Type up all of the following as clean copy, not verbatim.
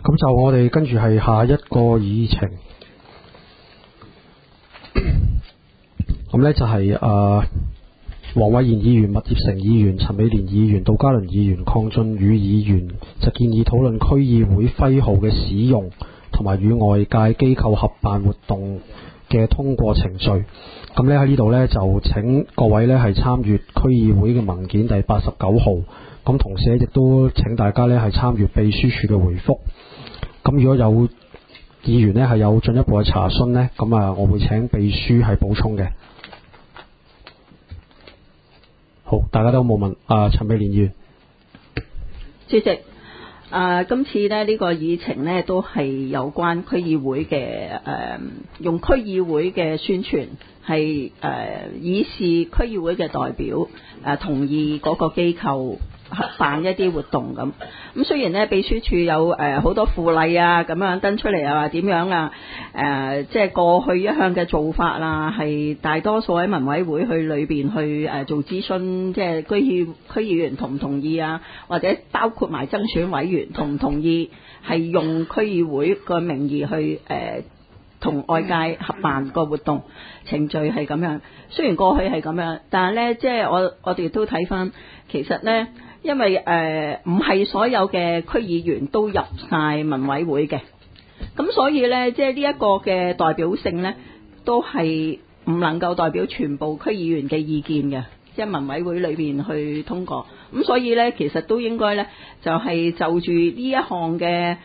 咁就我哋跟住係下一個議程，咁呢就係黃偉賢議員、麥業成議員、陳美蓮議員、杜嘉倫議員、鄺俊宇議員就建議討論區議會徽號嘅使用同埋與外界機構合辦活動嘅通過程序。咁呢喺呢度呢，就請各位呢係參閱區議會嘅文件第89號，咁同時亦都請大家呢係參閱秘書處嘅回覆。咁如果有議員呢係有進一步嘅查詢呢，咁我會請秘書係補充嘅。好，大家都冇問。陳美蓮議員， 主席，今次呢個議程呢都係有關區議會嘅用區議會嘅宣傳係以示區議會嘅代表同意嗰個機構辦一啲活動咁。咁雖然呢秘書處有好多附例啊咁樣登出嚟啊，話點樣啊即係過去一向嘅做法啦，係大多數喺民委會去裏邊去做諮詢，即係區議員同唔同意啊，或者包括埋爭選委員同唔同意係用區議會個名義去同外界合辦個活動程序係咁樣。雖然過去係咁樣，但係呢，即係我哋都睇翻，其實呢，因為唔係所有嘅區議員都入晒民委會嘅，咁所以呢，即係呢一個嘅代表性呢，都係唔能夠代表全部區議員嘅意見嘅，即係民委會裏邊去通過。咁所以呢，其實都應該呢，就係就住呢一項嘅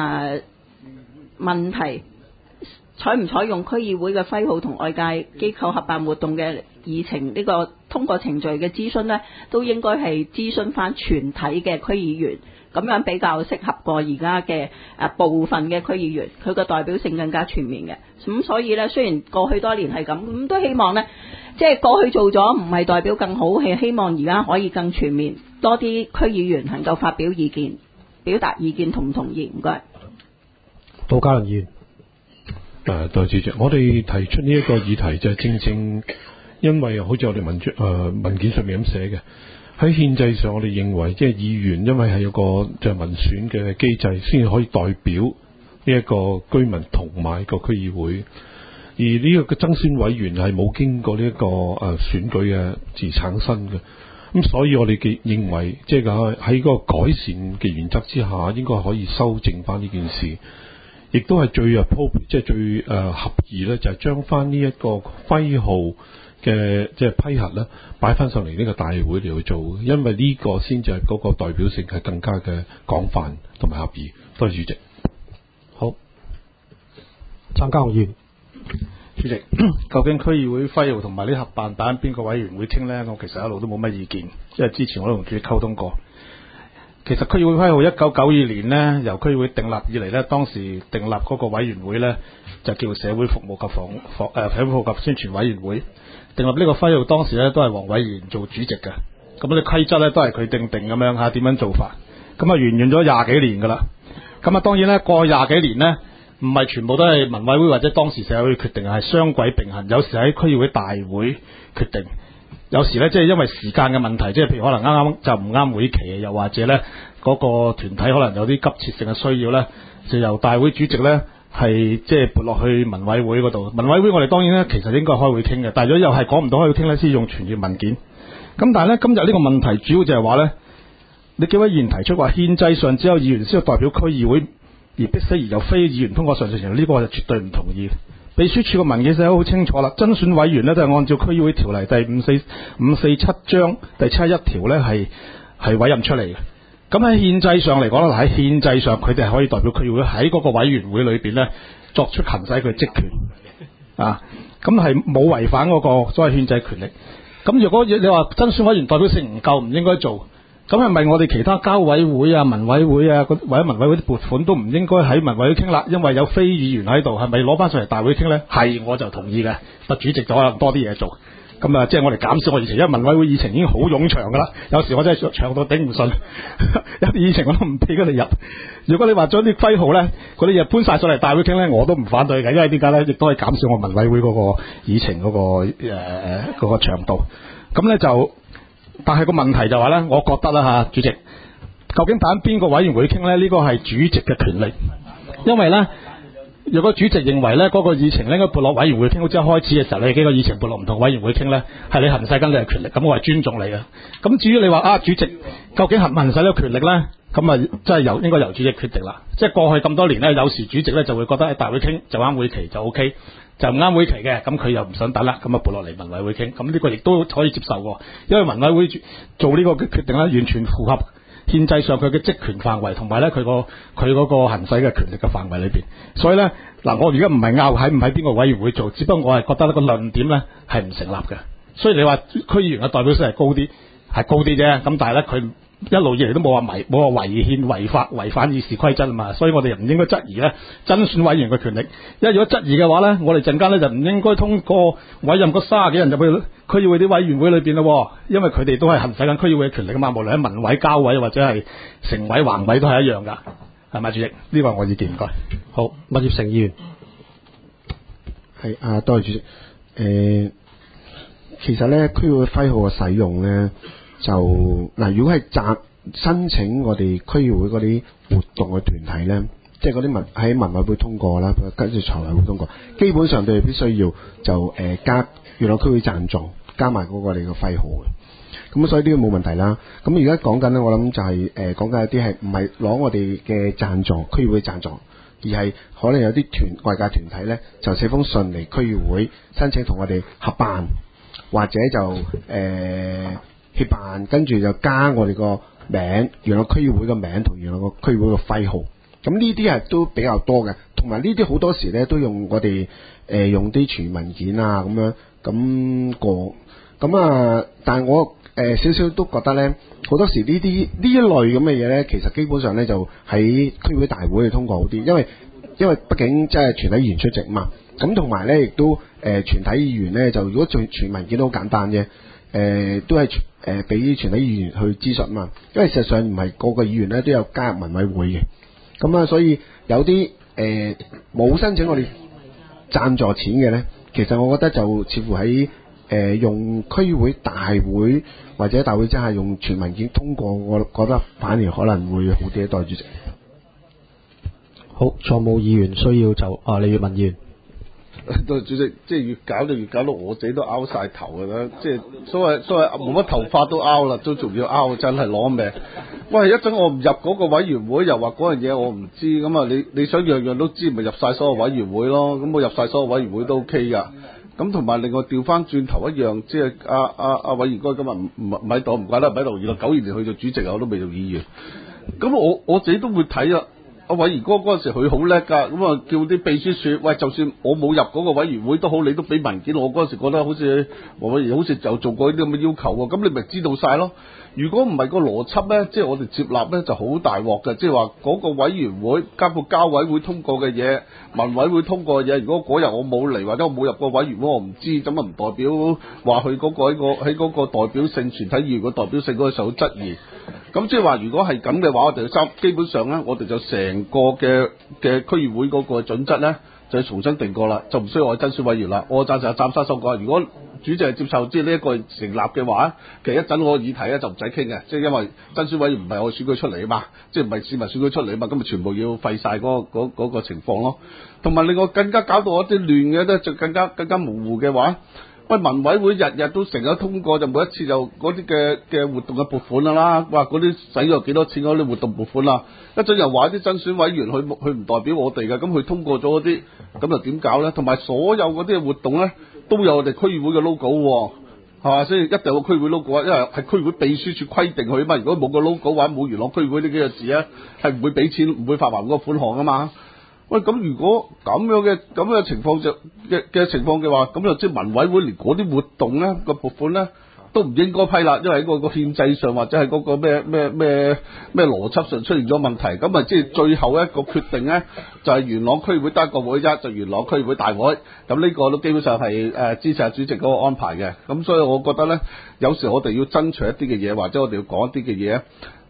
問題，採唔採用區議會嘅徽號同外界機構合辦活動嘅議程呢個通過程序嘅諮詢呢，都應該係諮詢翻全體嘅區議員，咁樣比較適合過而家嘅部分嘅區議員，佢個代表性更加全面嘅。咁所以呢，雖然過去多年係咁都希望呢，即係過去做咗唔係代表更好，係希望而家可以更全面，多啲區議員能夠發表意見，表達意見同唔同意？唔該。 杜嘉倫議員。 代理主席，我哋提出呢一個議題就係正因為好似我哋文件上面咁寫嘅，喺憲制上我哋認為即係議員因為係有個就係民選嘅機制，先至可以代表呢一個居民同埋個區議會，而呢個爭選委員係冇經過呢一個選舉嘅而產生嘅，咁所以我哋認為即係喺個改善嘅原則之下，應該可以修正翻呢件事。亦都係最即係最合宜咧，就係將翻呢一個徽號嘅即係批核咧，擺翻上嚟呢個大會嚟去做，因為呢個先至係嗰個代表性係更加嘅廣泛同埋合宜。多謝主席。 好，參加議員。 主席，究竟區議會徽號同埋呢合辦版邊個委員會傾呢？我其實一路都冇乜意見，因為之前我都同主席溝通過。其實區議會徽號1992年呢，由區議會訂立以嚟呢，當時訂立嗰個委員會呢，就叫社會服務及社會服務及宣傳委員會。訂立呢個徽號當時呢，都係黃偉賢做主席嘅。咁啲規則呢，都係佢定咁樣嚇點樣做法。咁啊沿用咗廿幾年㗎啦。咁啊當然呢，過去廿幾年呢，唔係全部都係民委會或者當時社會決定，係雙軌並行。有時喺區議會大會決定。有時咧，即係因為時間嘅問題，即係譬如可能啱啱就唔啱會期，又或者咧嗰個團體可能有啲急切性嘅需要咧，就由大會主席咧係即係撥落去民委會嗰度。民委會我哋當然咧其實應該開會傾嘅，但係如果又係講唔到開會傾咧，先用傳閱文件。咁但係咧今日呢個問題主要就係話咧，你幾位議員提出話憲制上只有議員先有代表區議會，而迫使而由非議員通過上述程序，呢個我就絕對唔同意。秘書處個文件寫得好清楚啦，爭選委員呢，都係按照區議會條例第547章第71條呢係委任出嚟嘅。咁喺憲制上嚟講咧，喺憲制上佢哋係可以代表區議會喺嗰個委員會裏邊呢作出行使佢職權啊，咁係冇違反嗰個所謂憲制權力。咁如果你話爭選委員代表性唔夠，唔應該做。咁係咪我哋其他交委會啊、民委會啊，或者民委會啲撥款都唔應該喺民委會傾啦？因為有非議員喺度，係咪攞翻上嚟大會傾呢？係，我就同意嘅。但主席就可能多啲嘢做，咁啊，即係我哋減少我議程，因為民委會議程已經好冗長噶啦。有時我真係長到頂唔順，有啲議程我都唔俾佢哋入。如果你話將啲徽號呢，嗰啲嘢搬晒上嚟大會傾呢，我都唔反對嘅，因為點解呢？亦都係減少我民委會嗰個議程嗰個長度。咁呢就。但係個問題就話咧，我覺得啦嚇，主席， 究竟揀邊個委員會傾呢？呢個係主席嘅權力，因為呢，如果主席認為呢嗰個議程應該撥落委員會傾，好似一開始嘅時候你幾個議程撥落唔同委員會傾呢，係你行使緊你嘅權力，咁我係尊重你嘅。咁至於你話主席究竟行唔行使呢個權力呢？咁啊，真係應該由主席決定啦。即係過去咁多年呢，有時主席呢就會覺得喺大會傾就啱會期就 OK， 就唔啱會期嘅，咁佢又唔想等啦，咁啊撥落嚟民委會傾。咁呢個亦都可以接受喎，因為民委會做呢個決定呢，完全符合憲制上佢嘅職權範圍，同埋咧佢嗰個行使嘅權力嘅範圍裏邊。所以咧嗱，我而家唔係拗喺唔喺邊個委員會做，只不過我係覺得呢個論點咧係唔成立嘅。雖然你話區議員嘅代表性係高啲啫，咁但係咧佢一路以嚟都冇話違憲違法違反議事規則啊嘛，所以我哋又唔應該質疑咧增選委員嘅權力。因為如果質疑嘅話咧，我哋陣間咧就唔應該通過委任嗰30幾人入去區議會啲委員會裏邊咯，因為佢哋都係行使緊區議會嘅權力啊嘛，無論喺民委、交委或者係城委、橫委都係一樣噶，係咪主席？呢個係我意見，唔該。 好，麥業成議員。 係多謝主席。其實咧區議會徽號嘅使用咧，就嗱，如果係申請我哋區議會嗰啲活動嘅團體咧，即係嗰啲喺民委會通過啦，跟住財委會通過，基本上佢哋必須要就加元朗區會贊助，加埋嗰個你嘅徽號嘅。咁所以呢個冇問題啦。咁而家講緊咧，我諗就係講緊有啲係唔係攞我哋嘅贊助區議會贊助，而係可能有啲外界團體咧就寫封信嚟區議會申請同我哋合辦，或者就協辦，跟住就加我哋個名，元朗區議會嘅名同元朗個區議會嘅徽號。咁呢啲係都比較多嘅，同埋呢啲好多時咧都用我哋用啲傳文件啊咁樣咁過。咁啊，但係我少少都覺得咧，好多時呢一類咁嘅嘢咧，其實基本上咧就喺區議會大會去通過好啲，因為畢竟即係全體議員出席嘛。咁同埋咧亦都全體議員咧就如果做傳文件都好簡單啫。都係俾全體議員去諮詢嘛，因為事實上唔係個個議員咧都有加入民委會嘅，咁啊，所以有啲冇申請我哋贊助錢嘅咧，其實我覺得就似乎喺用區議會大會或者大會真係用全文件通過，我覺得反而可能會好啲。代理主席。 好，再冇議員需要就李粵文議員。 對主席，即係越搞到我自己都拗晒頭嘅啦，即係所謂冇乜頭髮都拗啦，都仲要拗，真係攞命。喂，一陣我唔入嗰個委員會，又話嗰樣嘢我唔知，咁啊你想樣樣都知，咪入晒所有委員會咯？咁我入晒所有委員會都 OK 噶。咁同埋另外調翻轉頭一樣，即係阿委員哥今日唔喺度，唔怪得唔喺度。原來92年去做主席，我都未做議員。咁我自己都會睇啊。阿委員哥嗰陣時佢好叻㗎，咁啊叫啲秘書說，喂，就算我冇入嗰個委員會都好，你都俾文件我。嗰陣時覺得好似黃委員好似就做過呢啲咁嘅要求喎，咁你咪知道晒咯。如果唔係個邏輯咧，即係我哋接納咧就好大鑊嘅，即係話嗰個委員會包括交委會通過嘅嘢、民委會通過嘅嘢，如果嗰日我冇嚟或者我冇入過委員會，我唔知，咁啊唔代表話佢嗰個喺嗰個代表性全體議員嘅代表性嗰個受到質疑。咁即係話，如果係咁嘅話，我哋基本上咧，我哋就成個嘅區議會嗰個準則咧，就要重新定過啦，就唔需要我增選委員啦。我贊成湛沙所講，如果主席係接受即係呢一個成立嘅話，其實一陣我個議題咧就唔使傾嘅，即係因為增選委員唔係我選舉出嚟啊嘛，即係唔係市民選舉出嚟啊嘛，咁咪全部要廢晒嗰個情況咯。同埋另外更加搞到一啲亂嘅咧，就更加模糊嘅話。喂，民委會日日都成日通過，就每一次就嗰啲嘅活動嘅撥款啦，哇！嗰啲使咗幾多錢嗰啲活動撥款啦，一陣又話啲增選委員佢唔代表我哋嘅，咁佢通過咗嗰啲，咁又點搞咧？同埋所有嗰啲活動咧，都有我哋區議會嘅 logo 喎，係嘛？所以一定有個區議會 logo 啊，因為係區議會秘書處規定佢啊嘛。如果冇個 logo 或者冇元朗區議會呢幾個字咧，係唔會俾錢，唔會發還嗰個款項啊嘛。喂，咁如果咁樣嘅情況嘅情況嘅話，咁就即係民委會連嗰啲活動咧個撥款咧都唔應該批啦，因為喺個憲制上或者係嗰個咩邏輯上出現咗問題，咁啊即係最後一個決定咧就係元朗區議會得一個會啫，就元朗區議會大會，咁呢個都基本上係支持下主席嗰個安排嘅，咁所以我覺得咧有時我哋要爭取一啲嘅嘢，或者我哋要講一啲嘅嘢。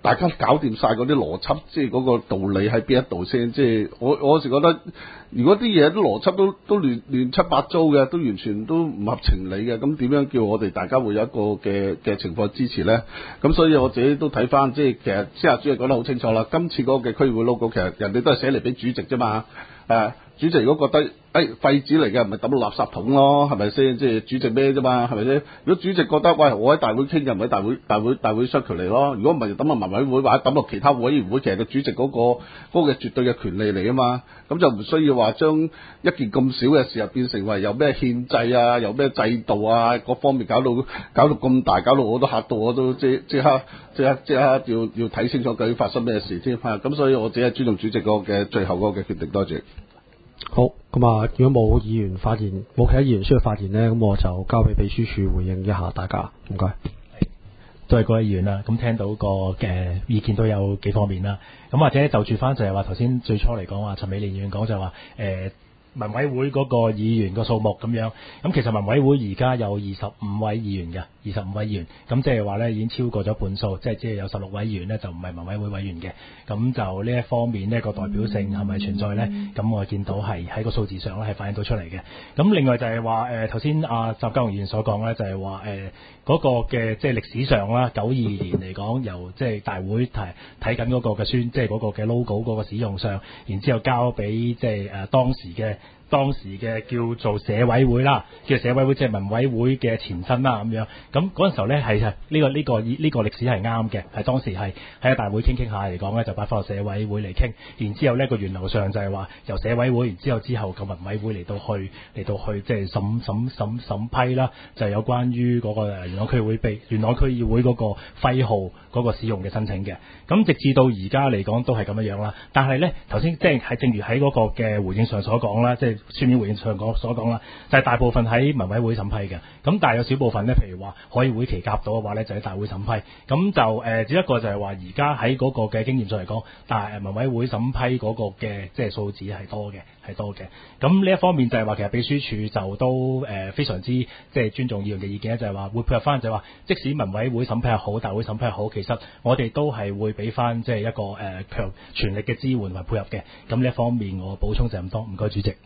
大家搞掂晒嗰啲邏輯，即係嗰個道理喺邊一度先。即係我有時覺得，如果啲嘢啲邏輯都亂七八糟嘅，都完全都唔合情理嘅，咁點樣叫我哋大家會有一個嘅情況支持咧？咁所以我自己都睇翻，即係其實司亞主席講得好清楚啦。今次嗰個嘅區議會 logo 其實人哋都係寫嚟俾主席啫嘛。主席如果覺得廢紙嚟嘅，咪抌落垃圾桶咯，係咪先？即係主席咩啫嘛，係咪先？如果主席覺得喂，我喺大會傾嘅，唔喺大會 circle 嚟咯。如果唔係就抌落民委會或者抌落其他委員會，其實個主席嗰個嘅絕對嘅權利嚟啊嘛。咁就唔需要話將一件咁少嘅事變成為有咩憲制啊，有咩制度啊，各方面搞到咁大，搞到我都嚇到我都即刻要睇清楚究竟發生咩事添。咁所以我只係尊重主席嗰個嘅最後嗰個嘅決定。多謝。 好，咁啊，如果冇議員發言，冇其他議員需要發言呢，咁我就交俾秘書處回應一下大家，唔該。 都係各位議員啦，咁聽到個嘅意見都有幾方面啦，咁或者就住翻就係話頭先最初嚟講話，陳美蓮議員講就話民委會嗰個議員個數目咁樣，咁其實民委會而家有25位議員嘅，25位議員，咁即係話咧已經超過咗半數，即係有16位議員咧就唔係民委會委員嘅，咁就呢一方面呢個代表性係咪存在咧？咁我見到係喺個數字上咧係反映到出嚟嘅。咁另外就係話頭先阿習家雄議員所講咧，就係話嗰個嘅即係歷史上啦，92年嚟講由即係大會睇緊嗰個嘅即係嗰個嘅 logo 嗰個使用上，然之後交俾即係當時嘅叫做社委會啦，叫社委會即係民委會嘅前身啦咁樣。咁嗰陣時候咧係呢個歷史係啱嘅，係當時係喺大會傾下嚟講咧，就擺翻個社委會嚟傾。然之後呢個源流上就係話由社委會，然之後個民委會嚟到去即係審批啦，就係有關於嗰個元朗區議會嗰個徽號嗰個使用嘅申請嘅。咁直至到而家嚟講都係咁樣啦。但係咧頭先即係正如喺嗰個嘅回應上所講啦，即係書面回應上所講啦，就係大部分喺民委會審批嘅。咁但係有少部分咧，譬如話可以會期夾到嘅話咧，就喺大會審批。咁就只一個就係話而家喺嗰個嘅經驗上嚟講，但係民委會審批嗰個嘅即係數字係多嘅。咁呢一方面就係話其實秘書處就都非常之即係尊重議員嘅意見咧，就係話會配合翻，就係話即使民委會審批又好，大會審批又好，其實我哋都係會俾翻即係一個強全力嘅支援同埋配合嘅。咁呢一方面我補充就咁多，唔該主席。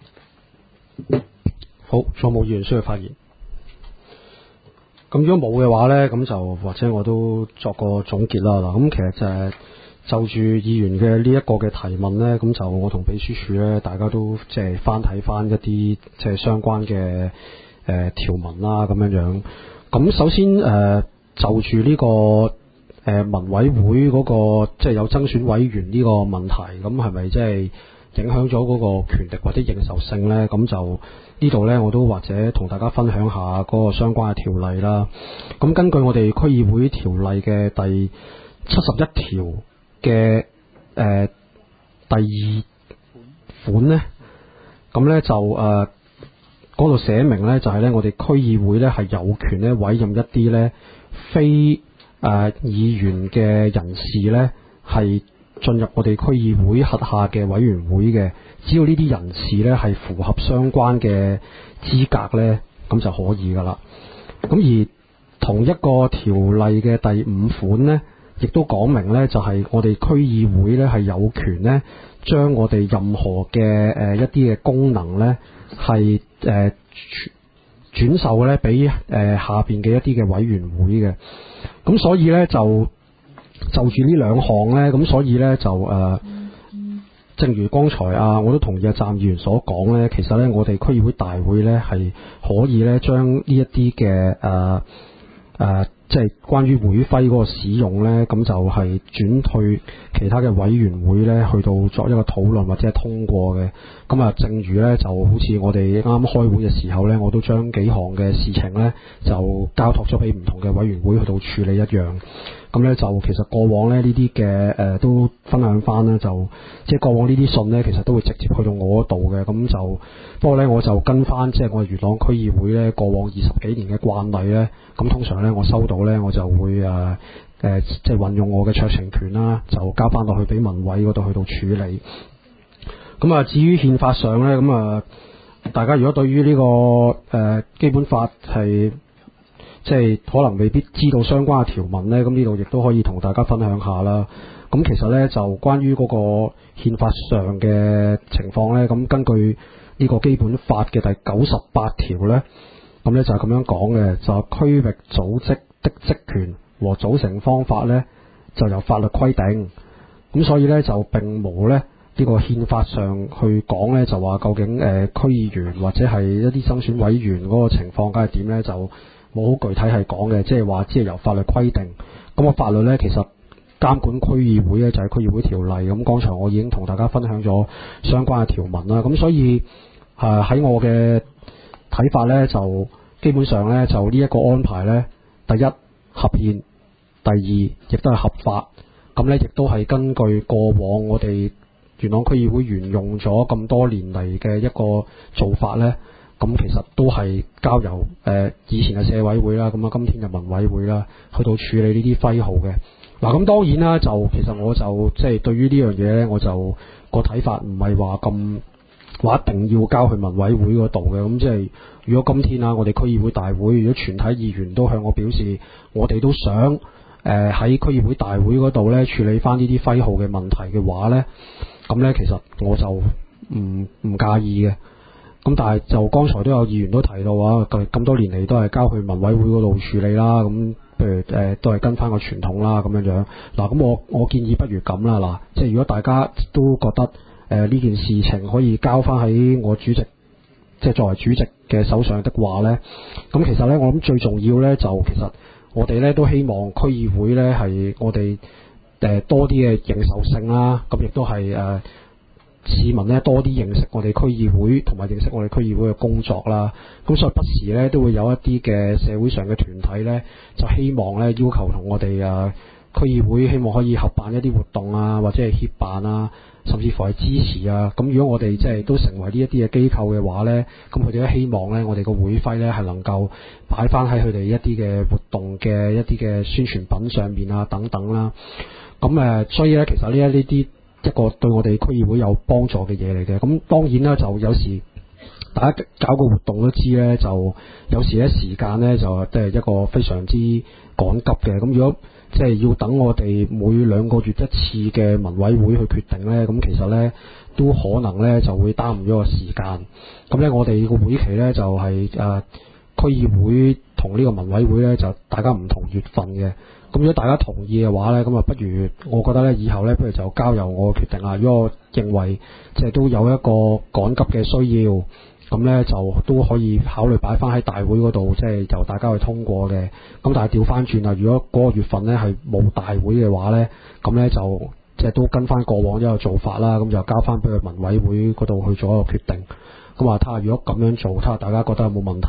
好，仲有冇議員需要發言？咁如果冇嘅話呢，咁就或者我都作個總結啦。嗱，咁其實就住議員嘅呢一個嘅提問呢，咁就我同秘書處呢，大家都即係翻睇翻一啲即係相關嘅條文啦，咁樣樣。咁首先就住呢個民委會嗰個即係有增選委員呢個問題，咁係咪即係影響咗嗰個權力或者認受性呢？咁就呢度呢，我都或者同大家分享下嗰個相關嘅條例啦。咁根據我哋區議會條例嘅第71條嘅第2款呢，咁呢就嗰度寫明呢，就係呢我哋區議會呢係有權呢委任一啲呢非議員嘅人士呢係進入我哋區議會轄下嘅委員會嘅，只要呢啲人士呢係符合相關嘅資格呢，咁就可以噶啦。咁而同一個條例嘅第5款呢，亦都講明呢，就係我哋區議會呢係有權呢將我哋任何嘅一啲嘅功能呢係轉授呢俾下邊嘅一啲嘅委員會嘅。咁所以呢，就住呢兩項呢，咁所以呢，就正如剛才我都同意湛議員所講呢，其實呢，我哋區議會大會呢係可以呢將呢一啲嘅即係關於會徽嗰個使用呢，咁就係轉退其他嘅委員會呢去到作一個討論或者係通過嘅。咁正如呢，就好似我哋啱啱開會嘅時候呢，我都將幾項嘅事情呢就交託咗俾唔同嘅委員會去到處理一樣。咁呢，就其實過往呢啲嘅都分享翻呢，就即係過往呢啲信呢，其實都會直接去到我嗰度嘅。咁就不過呢，我就跟翻即係我哋元朗區議會呢過往20幾年嘅慣例呢，咁通常呢，我收到呢，我就會即係運用我嘅酌情權啦，就交翻落去俾民委嗰度去到處理。咁至於憲法上呢，咁大家如果對於呢個基本法係即係可能未必知道相關嘅條文呢，咁呢度亦都可以同大家分享下啦。咁其實呢，就關於嗰個憲法上嘅情況呢，咁根據呢個基本法嘅第98條呢，咁呢就係咁樣講嘅，就係區域組織的職權和組成方法呢，就由法律規定。咁所以呢，就並無呢個憲法上去講呢，就話究竟區議員或者係一啲增選委員嗰個情況梗係點呢，就冇好具體係講嘅，即係話只係由法律規定。咁個法律呢，其實監管區議會呢，就係區議會條例。咁剛才我已經同大家分享咗相關嘅條文啦。咁所以喺我嘅睇法呢，就基本上呢，就呢一個安排呢，第一合憲，第二亦都係合法。咁呢亦都係根據過往我哋元朗區議會沿用咗咁多年嚟嘅一個做法呢，咁其實都係交由以前嘅社委會啦，咁啊今天嘅民委會啦，去到處理呢啲徽號嘅。嗱，咁當然啦，就其實我就即係對於呢樣嘢呢，我就個睇法唔係話咁話一定要交去民委會嗰度嘅。咁即係如果今天啊，我哋區議會大會，如果全體議員都向我表示，我哋都想喺區議會大會嗰度呢處理翻呢啲徽號嘅問題嘅話呢，咁呢其實我就唔介意嘅。咁但係就剛才都有議員都提到啊，咁多年嚟都係交去民委會嗰度處理啦。咁譬如都係跟翻個傳統啦咁樣樣。嗱，咁我建議不如咁啦。嗱，即係如果大家都覺得呢件事情可以交翻喺我主席，即係作為主席嘅手上的話呢，咁其實呢，我諗最重要呢，就其實我哋呢都希望區議會呢係我哋多啲嘅認受性啦。咁亦都係市民呢多啲認識我哋區議會，同埋認識我哋區議會嘅工作啦。咁所以不時呢都會有一啲嘅社會上嘅團體呢，就希望呢要求同我哋區議會希望可以合辦一啲活動啊，或者係協辦啊，甚至乎係支持啊。咁如果我哋即係都成為呢一啲嘅機構嘅話呢，咁佢哋都希望呢我哋個會費呢係能夠擺翻喺佢哋一啲嘅活動嘅一啲嘅宣傳品上面啊等等啦。咁所以呢，其實呢一啲一個對我哋區議會有幫助嘅嘢嚟嘅。咁當然啦，就有時大家搞個活動都知呢，就有時呢時間呢就即係一個非常之趕急嘅。咁如果即係要等我哋每2個月一次嘅民委會去決定呢，咁其實呢都可能呢就會耽誤咗個時間。咁呢，我哋個會期呢就係區議會同呢個民委會呢就大家唔同月份嘅。咁如果大家同意嘅話呢，咁啊不如我覺得呢以後呢，不如就交由我決定啦。如果我認為即係都有一個趕急嘅需要，咁呢就都可以考慮擺翻喺大會嗰度，即係由大家去通過嘅。咁但係調翻轉啦，如果嗰個月份呢係冇大會嘅話呢，咁呢就即係都跟翻過往一個做法啦。咁就交翻俾佢民委會嗰度去做一個決定。咁啊睇下如果咁樣做，睇下大家覺得有冇問題。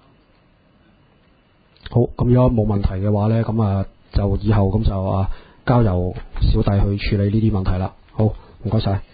好，咁如果冇問題嘅話呢，咁啊就以後咁就交由小弟去處理呢啲問題啦。好，唔該晒。